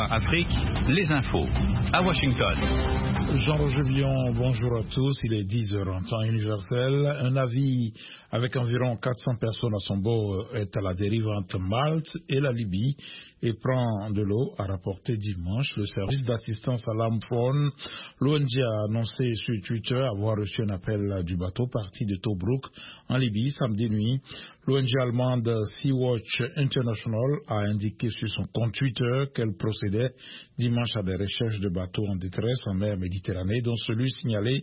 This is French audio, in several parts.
Afrique, les infos. À Washington. Jean-Roger Billon, bonjour à tous. Il est 10h en temps universel. Un navire avec environ 400 personnes à son bord est à la dérive entre Malte et la Libye et prend de l'eau, a rapporté dimanche le service d'assistance à l'âme faune. L'ONG a annoncé sur Twitter avoir reçu un appel du bateau parti de Tobruk en Libye samedi nuit. L'ONG allemande Sea-Watch International a indiqué sur son compte Twitter qu'elle procédait dimanche à des recherches de bateaux en détresse en mer Méditerranée, dont celui signalé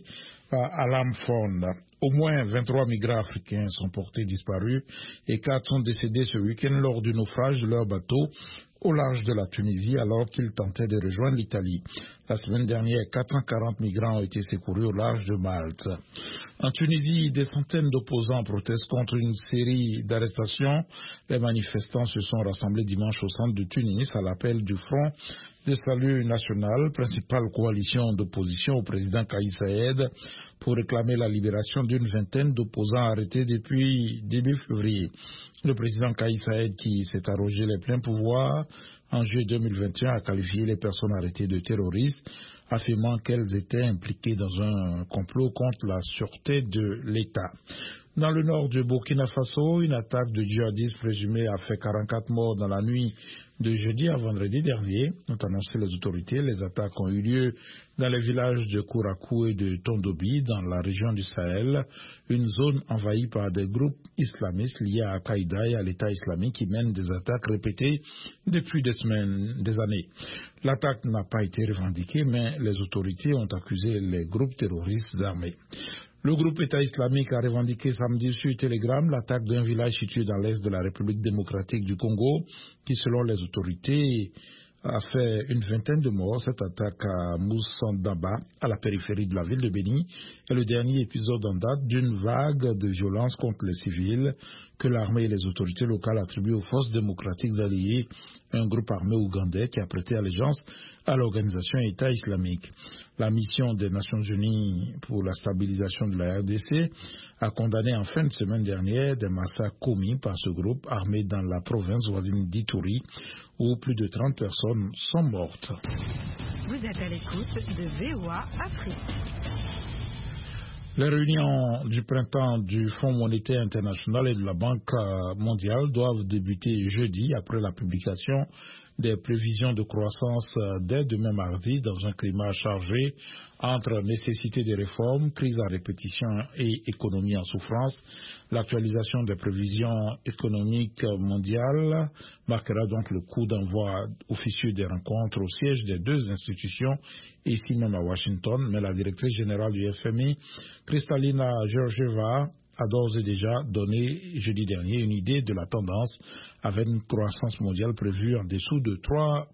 à l'âme faune. Au moins 23 migrants africains sont portés disparus et 4 sont décédés ce week-end lors du naufrage de leur bateau au large de la Tunisie alors qu'ils tentaient de rejoindre l'Italie. La semaine dernière, 440 migrants ont été secourus au large de Malte. En Tunisie, des centaines d'opposants protestent contre une série d'arrestations. Les manifestants se sont rassemblés dimanche au centre de Tunis à l'appel du Front de Salut National, principale coalition d'opposition au président Kais Saied, pour réclamer la libération d'une vingtaine d'opposants arrêtés depuis début février. Le président Kais Saied, qui s'est arrogé les pleins pouvoirs en juillet 2021, a qualifié les personnes arrêtées de terroristes, affirmant qu'elles étaient impliquées dans un complot contre la sûreté de l'État. Dans le nord du Burkina Faso, une attaque de djihadistes présumés a fait 44 morts dans la nuit de jeudi à vendredi dernier, ont annoncé les autorités. Les attaques ont eu lieu dans les villages de Kourakou et de Tondobi, dans la région du Sahel, une zone envahie par des groupes islamistes liés à Al-Qaïda et à l'État islamique qui mènent des attaques répétées depuis des semaines, des années. L'attaque n'a pas été revendiquée, mais les autorités ont accusé les groupes terroristes d'armée. Le groupe État islamique a revendiqué samedi sur Telegram l'attaque d'un village situé dans l'est de la République démocratique du Congo, qui, selon les autorités, a fait une vingtaine de morts. Cette attaque à Moussandaba, à la périphérie de la ville de Béni, est le dernier épisode en date d'une vague de violence contre les civils que l'armée et les autorités locales attribuent aux forces démocratiques alliées, un groupe armé ougandais qui a prêté allégeance à l'organisation État islamique. La mission des Nations Unies pour la stabilisation de la RDC a condamné en fin de semaine dernière des massacres commis par ce groupe armé dans la province voisine d'Ituri, où plus de 30 personnes sont mortes. Vous êtes à l'écoute de VOA Afrique. Les réunions du printemps du Fonds monétaire international et de la Banque mondiale doivent débuter jeudi après la publication des prévisions de croissance dès demain mardi dans un climat chargé entre nécessité de réformes, crise à répétition et économie en souffrance. L'actualisation des prévisions économiques mondiales marquera donc le coup d'envoi officieux des rencontres au siège des deux institutions, ici même à Washington, mais la directrice générale du FMI, Kristalina Georgieva, a d'ores et déjà donné jeudi dernier une idée de la tendance avec une croissance mondiale prévue en dessous de 3%.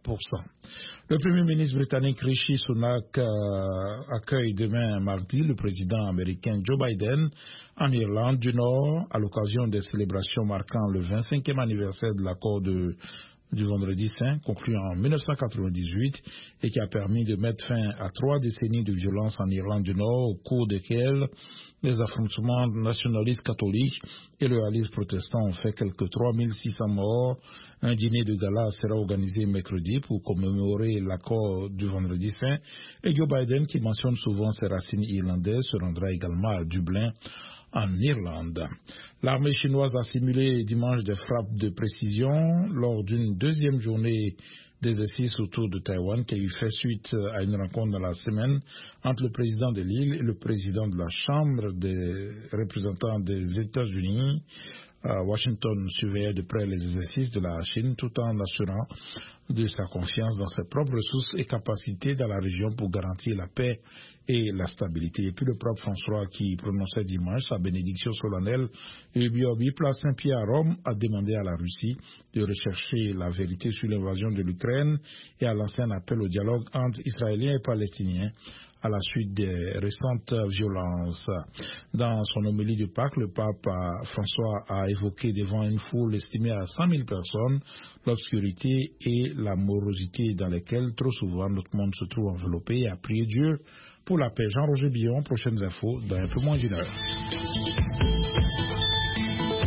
Le Premier ministre britannique Rishi Sunak accueille demain mardi le président américain Joe Biden en Irlande du Nord à l'occasion des célébrations marquant le 25e anniversaire de l'accord du Vendredi Saint, conclu en 1998 et qui a permis de mettre fin à 3 décennies de violence en Irlande du Nord, au cours desquelles les affrontements nationalistes catholiques et le réalisme protestant ont fait quelques 3600 morts. Un dîner de gala sera organisé mercredi pour commémorer l'accord du Vendredi Saint. Et Joe Biden, qui mentionne souvent ses racines irlandaises, se rendra également à Dublin, en Irlande. L'armée chinoise a simulé dimanche des frappes de précision lors d'une deuxième journée d'exercice autour de Taïwan qui a eu fait suite à une rencontre dans la semaine entre le président de l'île et le président de la Chambre des représentants des États-Unis. Washington surveillait de près les exercices de la Chine tout en assurant de sa confiance dans ses propres ressources et capacités dans la région pour garantir la paix et la stabilité. Et puis le pape François, qui prononçait dimanche sa bénédiction solennelle et place Saint-Pierre à Rome, a demandé à la Russie de rechercher la vérité sur l'invasion de l'Ukraine et a lancé un appel au dialogue entre Israéliens et Palestiniens à la suite des récentes violences. Dans son homélie de Pâques, le pape François a évoqué devant une foule estimée à 100 000 personnes l'obscurité et la morosité dans lesquelles trop souvent notre monde se trouve enveloppé et a prié Dieu pour la paix. Jean-Roger Billon, prochaines infos dans un peu moins d'une heure.